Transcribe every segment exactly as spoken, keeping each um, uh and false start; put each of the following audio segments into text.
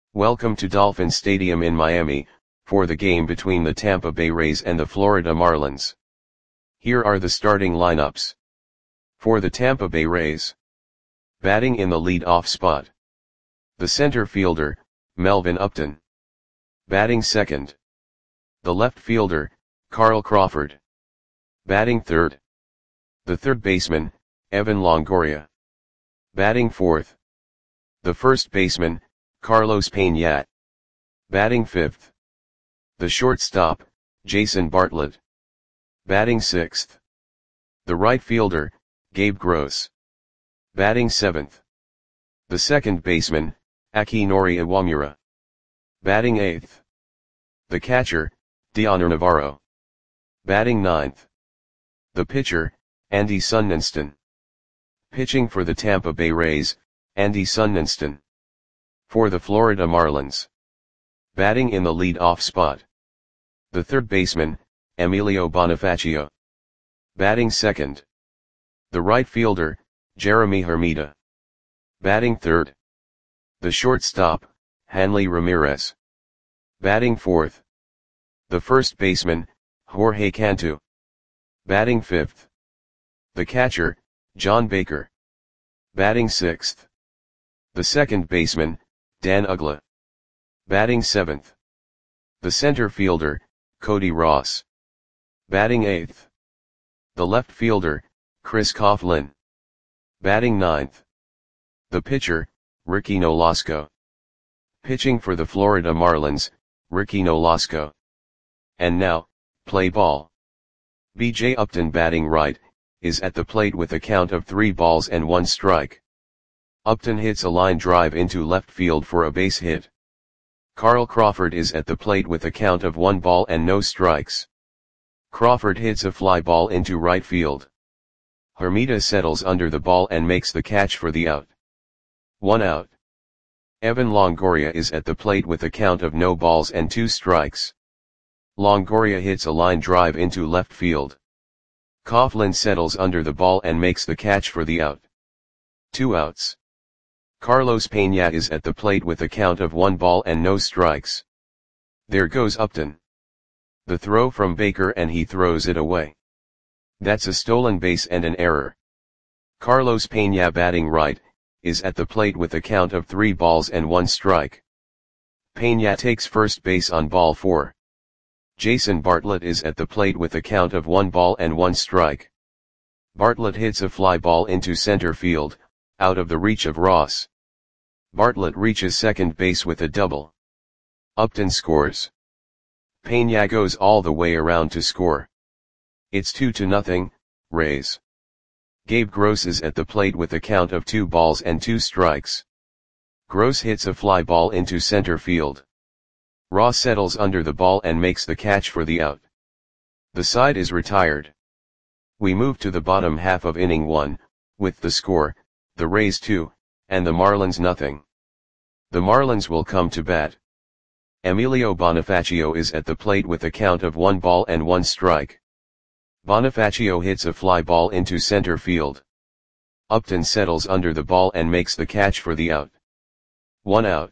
Welcome to Dolphin Stadium in Miami, for the game between the Tampa Bay Rays and the Florida Marlins. Here are the starting lineups. For the Tampa Bay Rays. Batting in the lead-off spot. The center fielder, Melvin Upton. Batting second. The left fielder, Carl Crawford. Batting third. The third baseman, Evan Longoria. Batting fourth. The first baseman, Carlos Pena. Batting fifth. The shortstop, Jason Bartlett. Batting sixth. The right fielder, Gabe Gross. Batting seventh. The second baseman, Akinori Iwamura. Batting eighth. The catcher, Dioner Navarro. Batting ninth. The pitcher, Andy Sunninston. Pitching for the Tampa Bay Rays, Andy Sunninston. For the Florida Marlins. Batting in the lead-off spot. The third baseman, Emilio Bonifacio. Batting second. The right fielder, Jeremy Hermida. Batting third. The shortstop, Hanley Ramirez. Batting fourth. The first baseman, Jorge Cantu. Batting fifth. The catcher, John Baker. Batting sixth. The second baseman, Dan Uggla. Batting seventh. The center fielder, Cody Ross. Batting eighth. The left fielder, Chris Coughlin. Batting ninth. The pitcher, Ricky Nolasco. Pitching for the Florida Marlins, Ricky Nolasco. And now, play ball. B J Upton batting right, is at the plate with a count of three balls and one strike. Upton hits a line drive into left field for a base hit. Carl Crawford is at the plate with a count of one ball and no strikes. Crawford hits a fly ball into right field. Hermida settles under the ball and makes the catch for the out. One out. Evan Longoria is at the plate with a count of no balls and two strikes. Longoria hits a line drive into left field. Coughlin settles under the ball and makes the catch for the out. Two outs. Carlos Pena is at the plate with a count of one ball and no strikes. There goes Upton. The throw from Baker and he throws it away. That's a stolen base and an error. Carlos Pena batting right, is at the plate with a count of three balls and one strike. Pena takes first base on ball four. Jason Bartlett is at the plate with a count of one ball and one strike. Bartlett hits a fly ball into center field, out of the reach of Ross. Bartlett reaches second base with a double. Upton scores. Pena goes all the way around to score. It's two to nothing, Rays. Gabe Gross is at the plate with a count of two balls and two strikes. Gross hits a fly ball into center field. Ross settles under the ball and makes the catch for the out. The side is retired. We move to the bottom half of inning one, with the score, the Rays two, and the Marlins nothing. The Marlins will come to bat. Emilio Bonifacio is at the plate with a count of one ball and one strike. Bonifacio hits a fly ball into center field. Upton settles under the ball and makes the catch for the out. One out.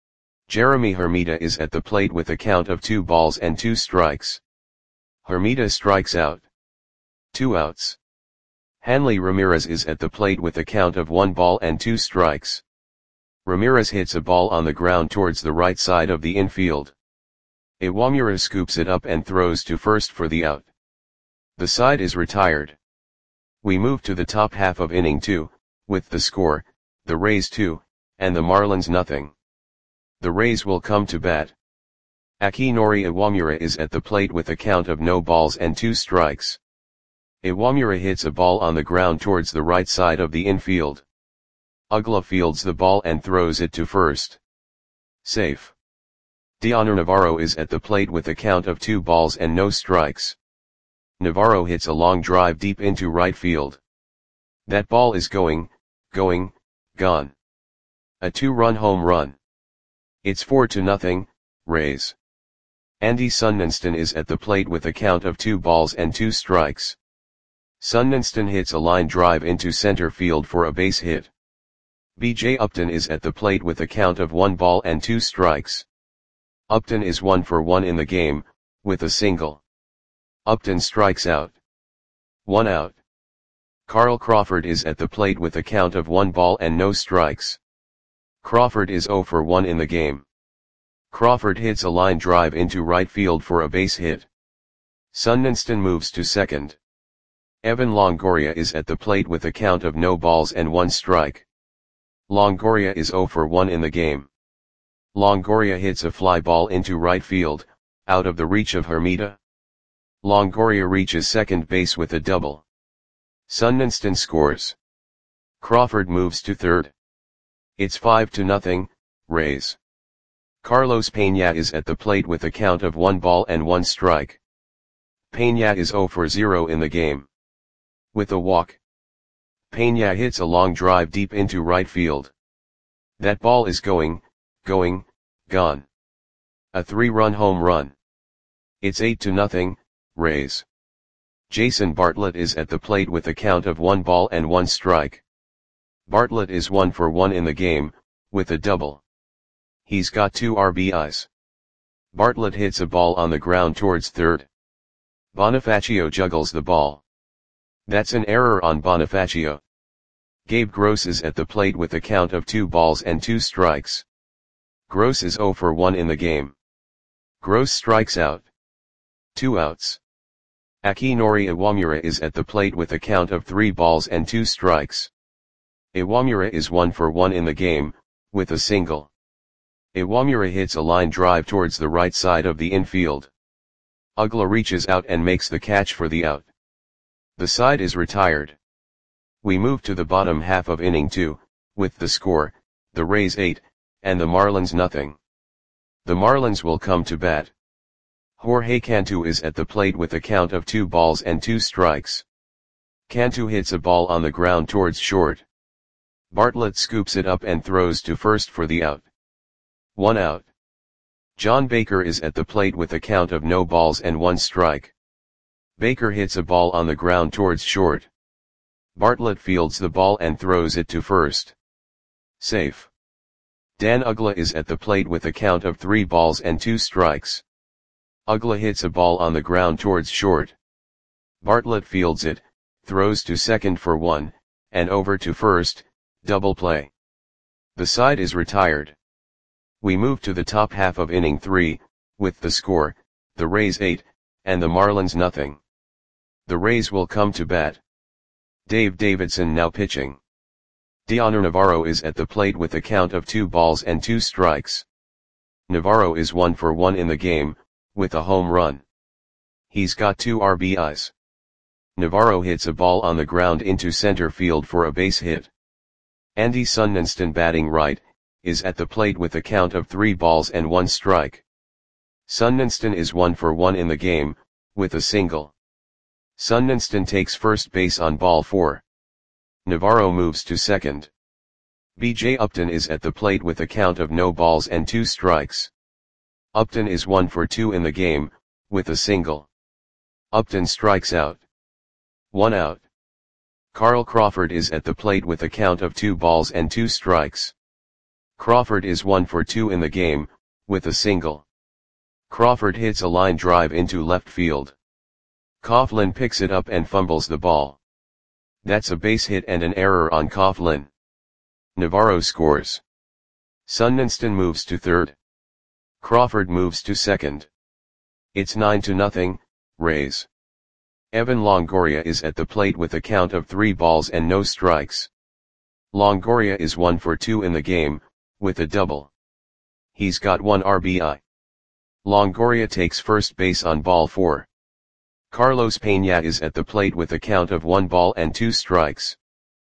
Jeremy Hermida is at the plate with a count of two balls and two strikes. Hermida strikes out. Two outs. Hanley Ramirez is at the plate with a count of one ball and two strikes. Ramirez hits a ball on the ground towards the right side of the infield. Iwamura scoops it up and throws to first for the out. The side is retired. We move to the top half of inning two, with the score, the Rays two, and the Marlins nothing. The Rays will come to bat. Akinori Iwamura is at the plate with a count of no balls and two strikes. Iwamura hits a ball on the ground towards the right side of the infield. Uggla fields the ball and throws it to first. Safe. Dioner Navarro is at the plate with a count of two balls and no strikes. Navarro hits a long drive deep into right field. That ball is going, going, gone. A two-run home run. It's four to nothing, Rays. Andy Sunninston is at the plate with a count of two balls and two strikes. Sunninston hits a line drive into center field for a base hit. B J Upton is at the plate with a count of one ball and two strikes. Upton is one for one in the game, with a single. Upton strikes out. One out. Carl Crawford is at the plate with a count of one ball and no strikes. Crawford is zero for one in the game. Crawford hits a line drive into right field for a base hit. Sundenston moves to second. Evan Longoria is at the plate with a count of no balls and one strike. Longoria is zero for one in the game. Longoria hits a fly ball into right field, out of the reach of Hermida. Longoria reaches second base with a double. Sundenston scores. Crawford moves to third. It's five to nothing, Rays. Carlos Peña is at the plate with a count of one ball and one strike. Peña is zero for zero in the game. With a walk, Peña hits a long drive deep into right field. That ball is going, going, gone. A three-run home run. It's eight to nothing, Rays. Jason Bartlett is at the plate with a count of one ball and one strike. Bartlett is one for one in the game, with a double. He's got two R B Is. Bartlett hits a ball on the ground towards third. Bonifacio juggles the ball. That's an error on Bonifacio. Gabe Gross is at the plate with a count of two balls and two strikes. Gross is zero for one in the game. Gross strikes out. Two outs. Akinori Iwamura is at the plate with a count of three balls and two strikes. Iwamura is one for one in the game, with a single. Iwamura hits a line drive towards the right side of the infield. Ugla reaches out and makes the catch for the out. The side is retired. We move to the bottom half of inning two, with the score, the Rays eight, and the Marlins nothing. The Marlins will come to bat. Jorge Cantu is at the plate with a count of two balls and two strikes. Cantu hits a ball on the ground towards short. Bartlett scoops it up and throws to first for the out. One out. John Baker is at the plate with a count of no balls and one strike. Baker hits a ball on the ground towards short. Bartlett fields the ball and throws it to first. Safe. Dan Ugla is at the plate with a count of three balls and two strikes. Ugla hits a ball on the ground towards short. Bartlett fields it, throws to second for one, and over to first, double play. The side is retired. We move to the top half of inning three, with the score, the Rays eight, and the Marlins nothing. The Rays will come to bat. Dave Davidson now pitching. Dioner Navarro is at the plate with a count of two balls and two strikes. Navarro is one for one in the game, with a home run. He's got two R B Is. Navarro hits a ball on the ground into center field for a base hit. Andy Sundenston, batting right, is at the plate with a count of three balls and one strike. Sundenston is one for one in the game, with a single. Sundenston takes first base on ball four. Navarro moves to second. B J Upton is at the plate with a count of no balls and two strikes. Upton is one for two in the game, with a single. Upton strikes out. One out. Carl Crawford is at the plate with a count of two balls and two strikes. Crawford is one for two in the game, with a single. Crawford hits a line drive into left field. Coughlin picks it up and fumbles the ball. That's a base hit and an error on Coughlin. Navarro scores. Sundenston moves to third. Crawford moves to second. It's nine to nothing, Rays. Evan Longoria is at the plate with a count of three balls and no strikes. Longoria is one for two in the game, with a double. He's got one R B I. Longoria takes first base on ball four. Carlos Peña is at the plate with a count of one ball and two strikes.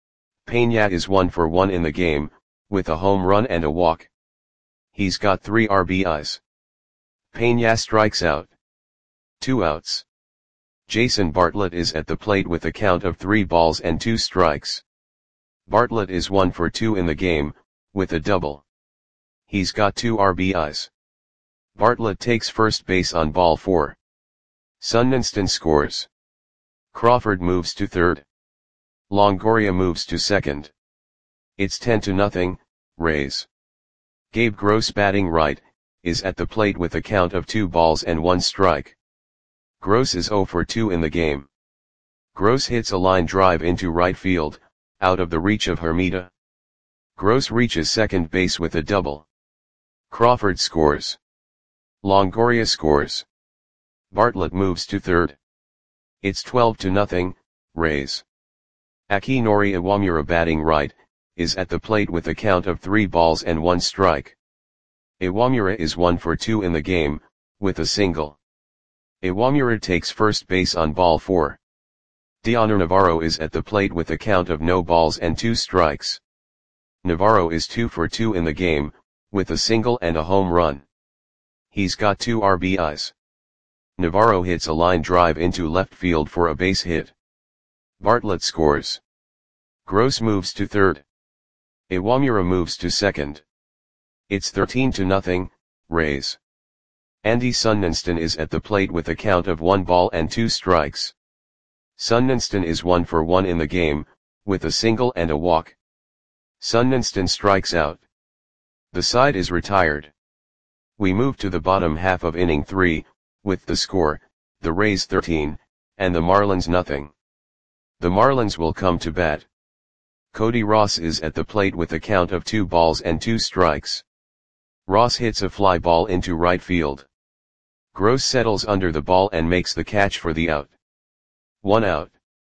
Peña is one for one in the game, with a home run and a walk. He's got three R B Is. Peña strikes out. Two outs. Jason Bartlett is at the plate with a count of three balls and two strikes. Bartlett is one for two in the game, with a double. He's got two R B Is. Bartlett takes first base on ball four. Sundenston scores. Crawford moves to third. Longoria moves to second. It's ten to nothing, Rays. Gabe Gross batting right, is at the plate with a count of two balls and one strike. Gross is zero for two in the game. Gross hits a line drive into right field, out of the reach of Hermida. Gross reaches second base with a double. Crawford scores. Longoria scores. Bartlett moves to third. It's twelve to nothing, Rays. Akinori Iwamura batting right, is at the plate with a count of three balls and one strike. Iwamura is one for two in the game, with a single. Iwamura takes first base on ball four. Dioner Navarro is at the plate with a count of no balls and two strikes. Navarro is two for two in the game, with a single and a home run. He's got two R B Is. Navarro hits a line drive into left field for a base hit. Bartlett scores. Gross moves to third. Iwamura moves to second. It's thirteen to nothing, Rays. Andy Sunninston is at the plate with a count of one ball and two strikes. Sunninston is one for one in the game, with a single and a walk. Sunninston strikes out. The side is retired. We move to the bottom half of inning three, with the score, the Rays thirteen, and the Marlins nothing. The Marlins will come to bat. Cody Ross is at the plate with a count of two balls and two strikes. Ross hits a fly ball into right field. Gross settles under the ball and makes the catch for the out. One out.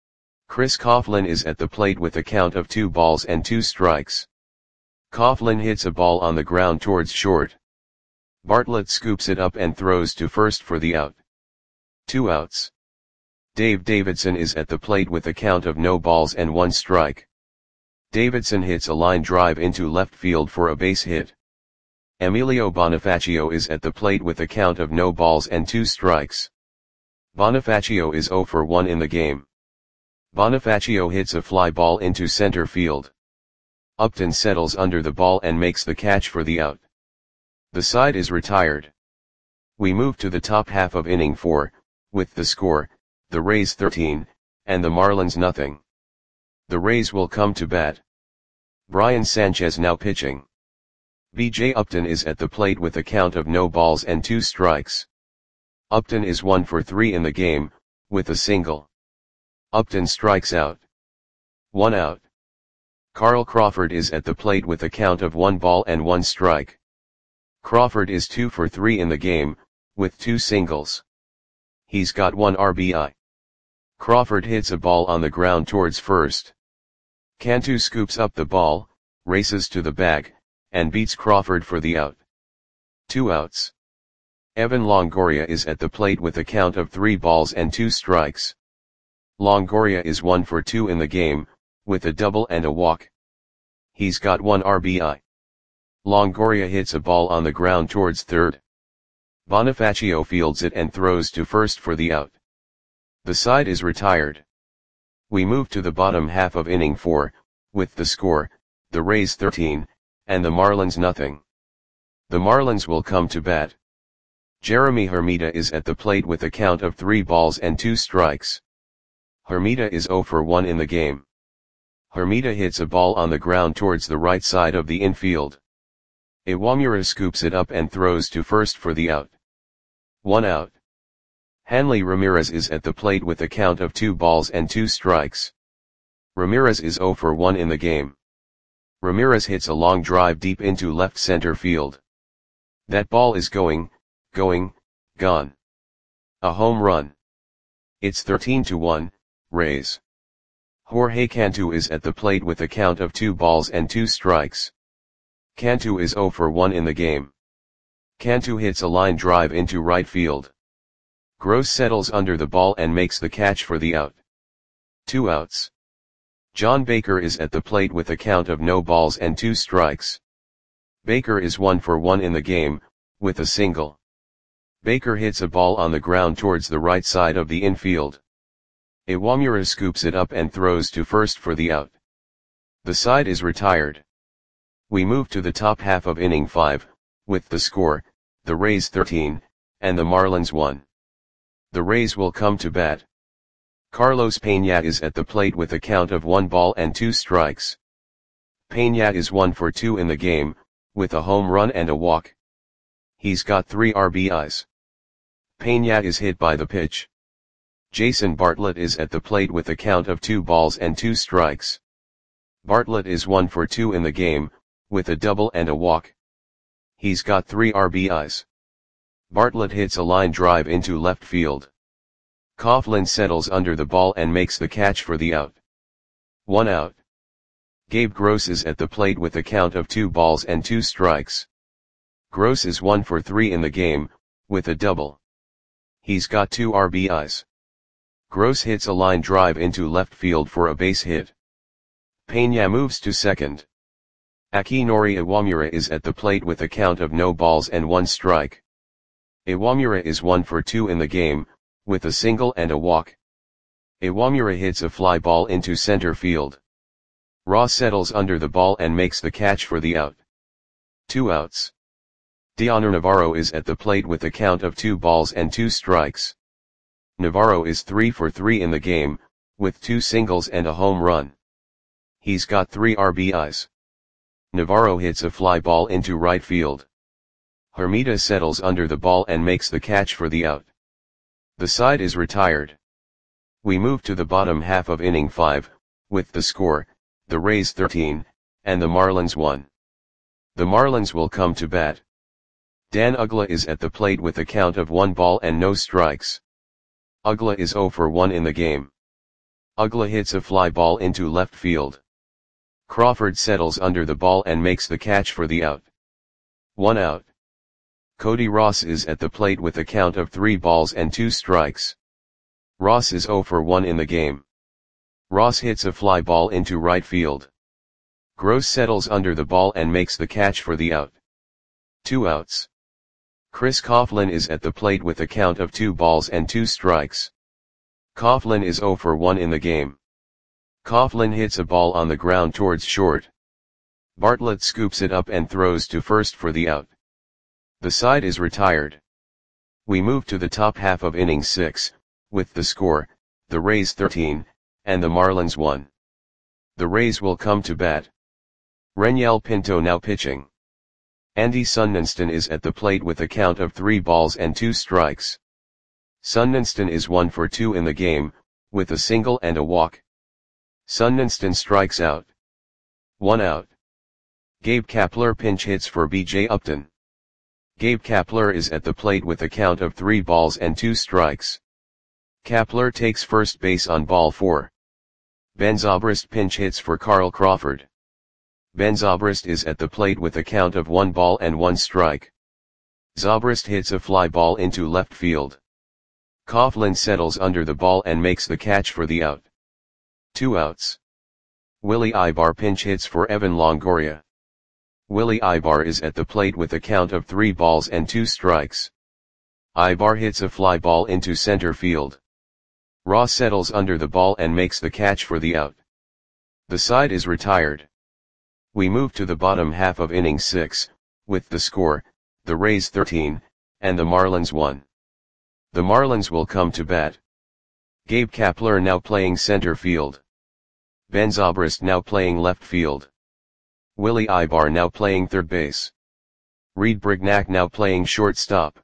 Chris Coughlin is at the plate with a count of two balls and two strikes. Coughlin hits a ball on the ground towards short. Bartlett scoops it up and throws to first for the out. Two outs. Dave Davidson is at the plate with a count of no balls and one strike. Davidson hits a line drive into left field for a base hit. Emilio Bonifacio is at the plate with a count of no balls and two strikes. Bonifacio is zero for one in the game. Bonifacio hits a fly ball into center field. Upton settles under the ball and makes the catch for the out. The side is retired. We move to the top half of inning four, with the score, the Rays thirteen, and the Marlins nothing. The Rays will come to bat. Brian Sanchez now pitching. B J Upton is at the plate with a count of no balls and two strikes. Upton is one for three in the game, with a single. Upton strikes out. One out. Carl Crawford is at the plate with a count of one ball and one strike. Crawford is two for three in the game, with two singles. He's got one R B I. Crawford hits a ball on the ground towards first. Cantu scoops up the ball, races to the bag, and beats Crawford for the out. Two outs. Evan Longoria is at the plate with a count of three balls and two strikes. Longoria is one for two in the game, with a double and a walk. He's got one R B I. Longoria hits a ball on the ground towards third. Bonifacio fields it and throws to first for the out. The side is retired. We move to the bottom half of inning four, with the score, the Rays thirteen, and the Marlins nothing. The Marlins will come to bat. Jeremy Hermida is at the plate with a count of three balls and two strikes. Hermida is zero for one in the game. Hermida hits a ball on the ground towards the right side of the infield. Iwamura scoops it up and throws to first for the out. One out. Hanley Ramirez is at the plate with a count of two balls and two strikes. Ramirez is zero for one in the game. Ramirez hits a long drive deep into left center field. That ball is going, going, gone. A home run. It's thirteen to one, Rays. Jorge Cantu is at the plate with a count of two balls and two strikes. Cantu is zero for one in the game. Cantu hits a line drive into right field. Gross settles under the ball and makes the catch for the out. Two outs. John Baker is at the plate with a count of no balls and two strikes. Baker is one for one in the game, with a single. Baker hits a ball on the ground towards the right side of the infield. Iwamura scoops it up and throws to first for the out. The side is retired. We move to the top half of inning five, with the score, the Rays thirteen, and the Marlins one. The Rays will come to bat. Carlos Peña is at the plate with a count of one ball and two strikes. Peña is one for two in the game, with a home run and a walk. He's got three R B Is. Peña is hit by the pitch. Jason Bartlett is at the plate with a count of two balls and two strikes. Bartlett is one for two in the game, with a double and a walk. He's got three R B Is. Bartlett hits a line drive into left field. Coughlin settles under the ball and makes the catch for the out. One out. Gabe Gross is at the plate with a count of two balls and two strikes. Gross is one for three in the game, with a double. He's got two R B Is. Gross hits a line drive into left field for a base hit. Peña moves to second. Akinori Iwamura is at the plate with a count of no balls and one strike. Iwamura is one for two in the game, with a single and a walk. Iwamura hits a fly ball into center field. Ross settles under the ball and makes the catch for the out. Two outs. Dioner Navarro is at the plate with a count of two balls and two strikes. Navarro is three for three in the game, with two singles and a home run. He's got three R B Is. Navarro hits a fly ball into right field. Hermida settles under the ball and makes the catch for the out. The side is retired. We move to the bottom half of inning five, with the score, the Rays thirteen, and the Marlins one. The Marlins will come to bat. Dan Uggla is at the plate with a count of one ball and no strikes. Uggla is zero for one in the game. Uggla hits a fly ball into left field. Crawford settles under the ball and makes the catch for the out. One out. Cody Ross is at the plate with a count of three balls and two strikes. Ross is zero for one in the game. Ross hits a fly ball into right field. Gross settles under the ball and makes the catch for the out. Two outs. Chris Coughlin is at the plate with a count of two balls and two strikes. Coughlin is zero for one in the game. Coughlin hits a ball on the ground towards short. Bartlett scoops it up and throws to first for the out. The side is retired. We move to the top half of inning six, with the score, the Rays thirteen, and the Marlins one. The Rays will come to bat. Renyel Pinto now pitching. Andy Sunninston is at the plate with a count of three balls and two strikes. Sunninston is one for two in the game, with a single and a walk. Sunninston strikes out. One out. Gabe Kapler pinch hits for B J Upton. Gabe Kapler is at the plate with a count of three balls and two strikes. Kapler takes first base on ball four. Ben Zobrist pinch hits for Carl Crawford. Ben Zobrist is at the plate with a count of one ball and one strike. Zobrist hits a fly ball into left field. Coughlin settles under the ball and makes the catch for the out. Two outs. Willie Ibar pinch hits for Evan Longoria. Willie Ibar is at the plate with a count of three balls and two strikes. Ibar hits a fly ball into center field. Ross settles under the ball and makes the catch for the out. The side is retired. We move to the bottom half of inning six, with the score, the Rays thirteen, and the Marlins one. The Marlins will come to bat. Gabe Kapler now playing center field. Ben Zobrist now playing left field. Willie Ibar now playing third base. Reed Brignac now playing shortstop.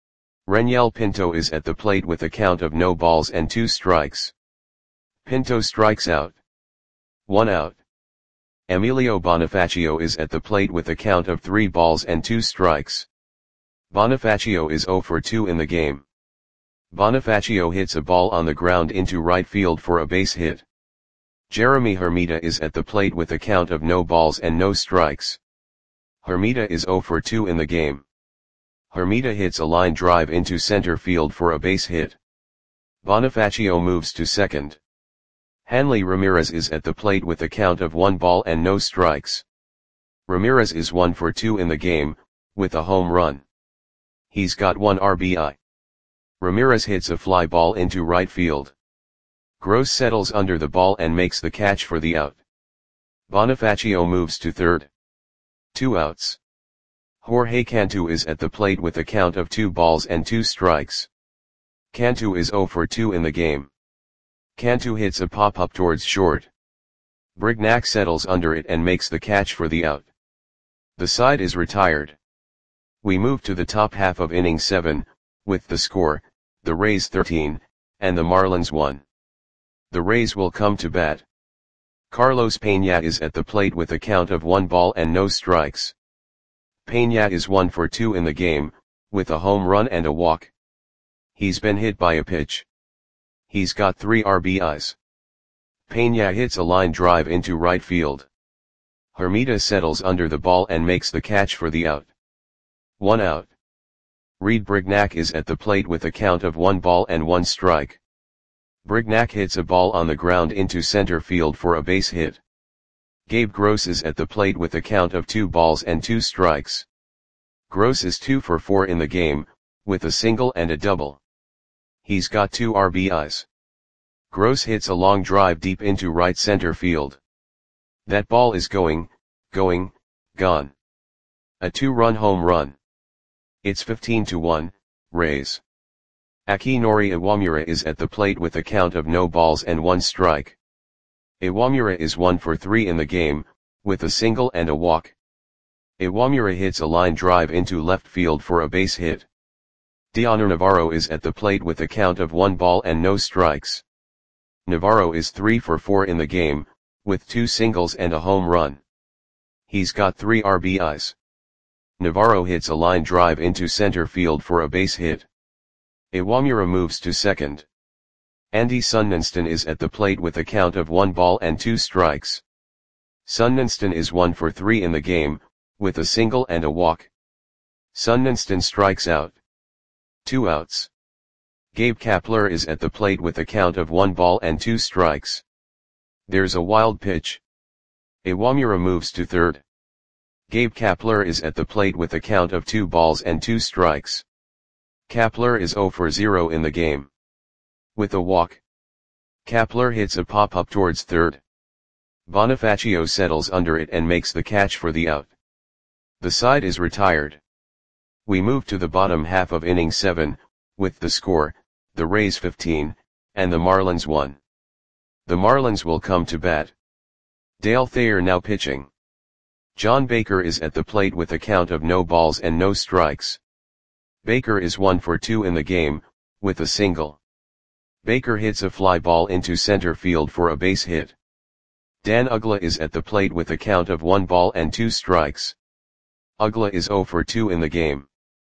Renyel Pinto is at the plate with a count of no balls and two strikes. Pinto strikes out. One out. Emilio Bonifacio is at the plate with a count of three balls and two strikes. Bonifacio is zero for two in the game. Bonifacio hits a ball on the ground into right field for a base hit. Jeremy Hermida is at the plate with a count of no balls and no strikes. Hermida is zero for two in the game. Hermida hits a line drive into center field for a base hit. Bonifacio moves to second. Hanley Ramirez is at the plate with a count of one ball and no strikes. Ramirez is one for two in the game, with a home run. He's got one R B I. Ramirez hits a fly ball into right field. Gross settles under the ball and makes the catch for the out. Bonifacio moves to third. Two outs. Jorge Cantu is at the plate with a count of two balls and two strikes. Cantu is zero for two in the game. Cantu hits a pop-up towards short. Brignac settles under it and makes the catch for the out. The side is retired. We move to the top half of inning seven, with the score, the Rays thirteen, and the Marlins one. The Rays will come to bat. Carlos Peña is at the plate with a count of one ball and no strikes. Peña is one for two in the game, with a home run and a walk. He's been hit by a pitch. He's got three R B Is. Peña hits a line drive into right field. Hermida settles under the ball and makes the catch for the out. One out. Reed Brignac is at the plate with a count of one ball and one strike. Brignac hits a ball on the ground into center field for a base hit. Gabe Gross is at the plate with a count of two balls and two strikes. Gross is two for four in the game, with a single and a double. He's got two R B Is. Gross hits a long drive deep into right center field. That ball is going, going, gone. A two-run home run. It's fifteen to one, Rays. Akinori Iwamura is at the plate with a count of no balls and one strike. Iwamura is one for three in the game, with a single and a walk. Iwamura hits a line drive into left field for a base hit. Dioner Navarro is at the plate with a count of one ball and no strikes. Navarro is three for four in the game, with two singles and a home run. He's got three R B Is. Navarro hits a line drive into center field for a base hit. Iwamura moves to second. Andy Sunninston is at the plate with a count of one ball and two strikes. Sunninston is one for three in the game, with a single and a walk. Sunninston strikes out. Two outs. Gabe Kapler is at the plate with a count of one ball and two strikes. There's a wild pitch. Iwamura moves to third. Gabe Kapler is at the plate with a count of two balls and two strikes. Kapler is zero for zero in the game. With a walk. Kapler hits a pop-up towards third. Bonifacio settles under it and makes the catch for the out. The side is retired. We move to the bottom half of inning seven, with the score, the Rays fifteen, and the Marlins one. The Marlins will come to bat. Dale Thayer now pitching. John Baker is at the plate with a count of no balls and no strikes. Baker is one for two in the game, with a single. Baker hits a fly ball into center field for a base hit. Dan Uggla is at the plate with a count of one ball and two strikes. Uggla is zero for two in the game.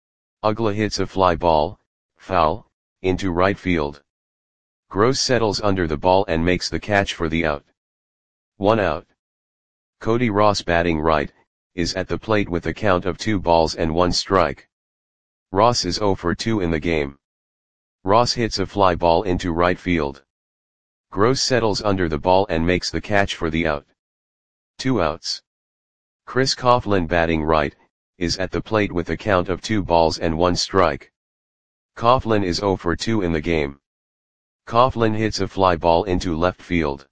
Uggla hits a fly ball, foul, into right field. Gross settles under the ball and makes the catch for the out. One out. Cody Ross batting right, is at the plate with a count of two balls and one strike. Ross is zero for two in the game. Ross hits a fly ball into right field. Gross settles under the ball and makes the catch for the out. Two outs. Chris Coughlin batting right, is at the plate with a count of two balls and one strike. Coughlin is zero for two in the game. Coughlin hits a fly ball into left field.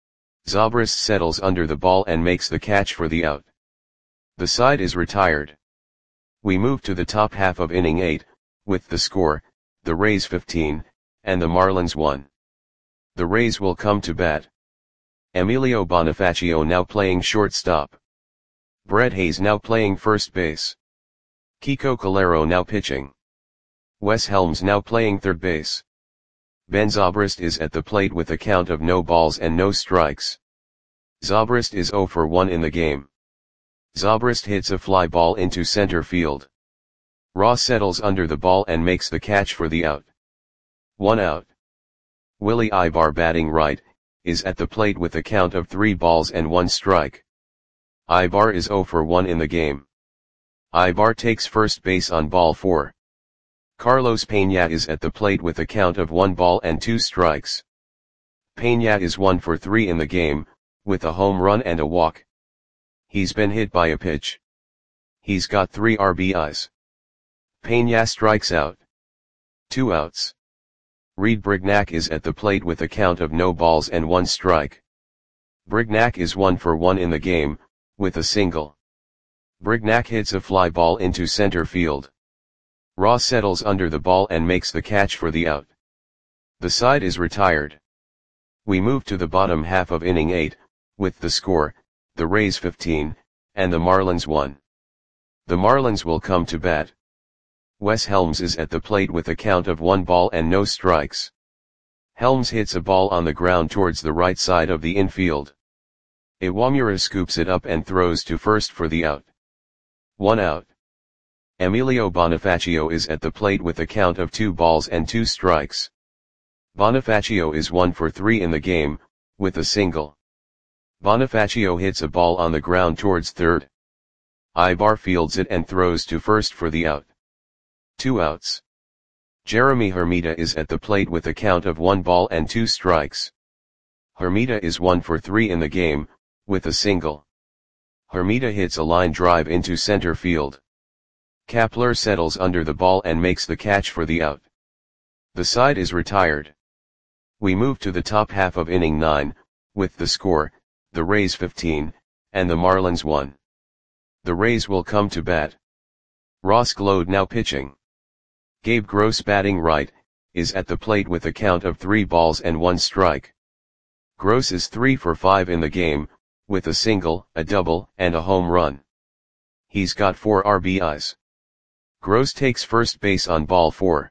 Zobrist settles under the ball and makes the catch for the out. The side is retired. We move to the top half of inning eight, with the score, the Rays fifteen, and the Marlins one. The Rays will come to bat. Emilio Bonifacio now playing shortstop. Brett Hayes now playing first base. Kiko Calero now pitching. Wes Helms now playing third base. Ben Zobrist is at the plate with a count of no balls and no strikes. Zobrist is zero for one in the game. Zobrist hits a fly ball into center field. Ross settles under the ball and makes the catch for the out. One out. Willie Ibar batting right, is at the plate with a count of three balls and one strike. Ibar is zero for one in the game. Ibar takes first base on ball four. Carlos Peña is at the plate with a count of one ball and two strikes. Peña is one for three in the game, with a home run and a walk. He's been hit by a pitch. He's got three R B Is. Peña strikes out. Two outs. Reed Brignac is at the plate with a count of no balls and one strike. Brignac is one for one in the game, with a single. Brignac hits a fly ball into center field. Ross settles under the ball and makes the catch for the out. The side is retired. We move to the bottom half of inning eight, with the score, the Rays fifteen, and the Marlins one. The Marlins will come to bat. Wes Helms is at the plate with a count of one ball and no strikes. Helms hits a ball on the ground towards the right side of the infield. Iwamura scoops it up and throws to first for the out. One out. Emilio Bonifacio is at the plate with a count of two balls and two strikes. Bonifacio is one for three in the game, with a single. Bonifacio hits a ball on the ground towards third. Ibar fields it and throws to first for the out. Two outs. Jeremy Hermida is at the plate with a count of one ball and two strikes. Hermida is one for three in the game, with a single. Hermida hits a line drive into center field. Kapler settles under the ball and makes the catch for the out. The side is retired. We move to the top half of inning nine, with the score, the Rays fifteen, and the Marlins one. The Rays will come to bat. Ross Glode now pitching. Gabe Gross batting right, is at the plate with a count of three balls and one strike. Gross is three for five in the game, with a single, a double, and a home run. He's got four R B Is. Gross takes first base on ball four.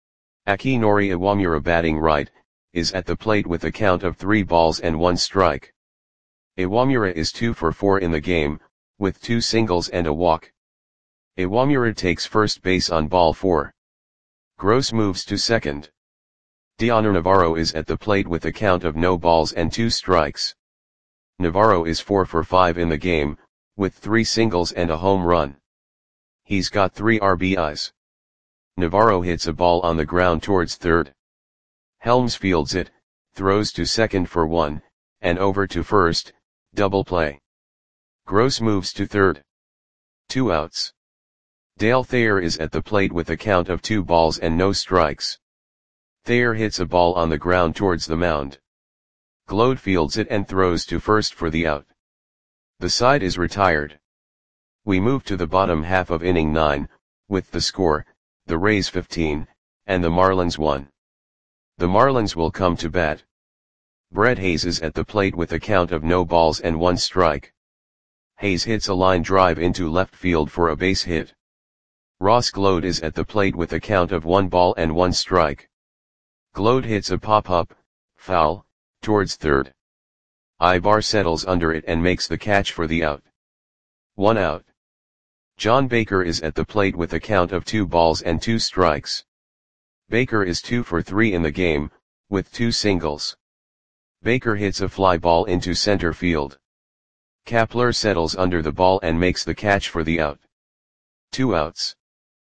Akinori Iwamura batting right, is at the plate with a count of three balls and one strike. Iwamura is two for four in the game, with two singles and a walk. Iwamura takes first base on ball four. Gross moves to second. Dioner Navarro is at the plate with a count of no balls and two strikes. Navarro is four for five in the game, with three singles and a home run. He's got three R B Is. Navarro hits a ball on the ground towards third. Helms fields it, throws to second for one, and over to first, double play. Gross moves to third. Two outs. Dale Thayer is at the plate with a count of two balls and no strikes. Thayer hits a ball on the ground towards the mound. Glode fields it and throws to first for the out. The side is retired. We move to the bottom half of inning nine, with the score, the Rays fifteen, and the Marlins one. The Marlins will come to bat. Brett Hayes is at the plate with a count of no balls and one strike. Hayes hits a line drive into left field for a base hit. Ross Glode is at the plate with a count of one ball and one strike. Glode hits a pop-up, foul, towards third. Ibar settles under it and makes the catch for the out. One out. John Baker is at the plate with a count of two balls and two strikes. Baker is two for three in the game, with two singles. Baker hits a fly ball into center field. Kapler settles under the ball and makes the catch for the out. Two outs.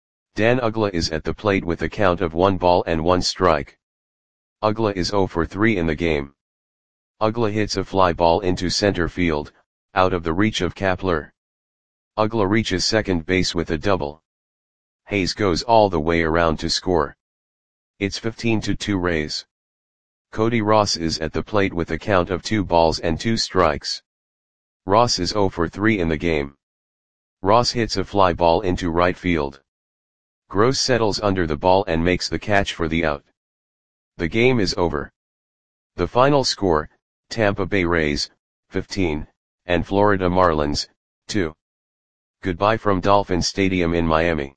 Dan Uggla is at the plate with a count of one ball and one strike. Uggla is zero for three in the game. Uggla hits a fly ball into center field, out of the reach of Kapler. Uggla reaches second base with a double. Hayes goes all the way around to score. It's fifteen to two Rays. Cody Ross is at the plate with a count of two balls and two strikes. Ross is zero for three in the game. Ross hits a fly ball into right field. Gross settles under the ball and makes the catch for the out. The game is over. The final score, Tampa Bay Rays, fifteen, and Florida Marlins, two. Goodbye from Dolphin Stadium in Miami.